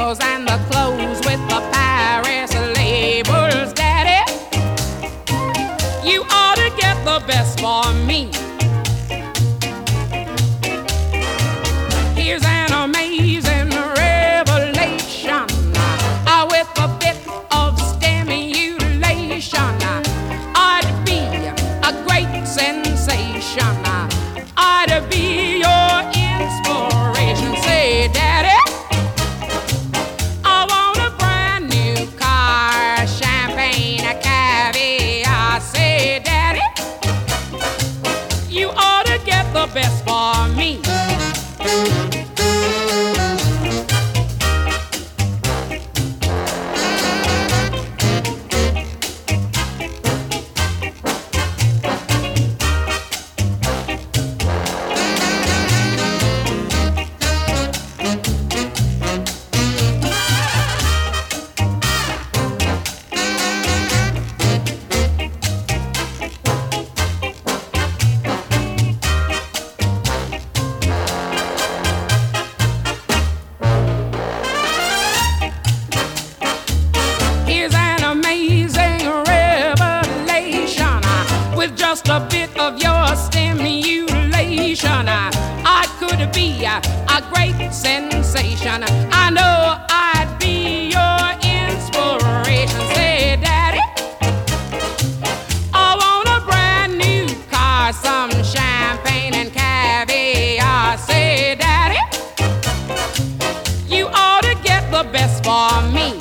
nails and the clothes with the Paris labels, Daddy. You ought to get the best for me. Here's an amazing revelation with a bit of stimulation. I'd be a great sensation. I'd be your inspiration. Say, Daddy, I want a brand new car, champagne, caviar. Say, Daddy, you ought to get the best for me. Just a bit of your stimulation, I could be a great sensation. I know I'd be your inspiration. Say, Daddy, I want a brand new car, some champagne and caviar. Say, Daddy, you ought to get the best for me.